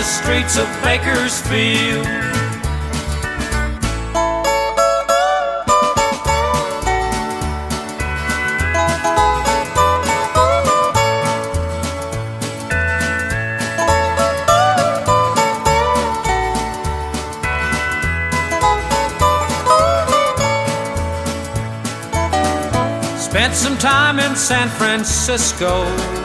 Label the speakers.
Speaker 1: streets of Bakersfield. Spent some time in San Francisco,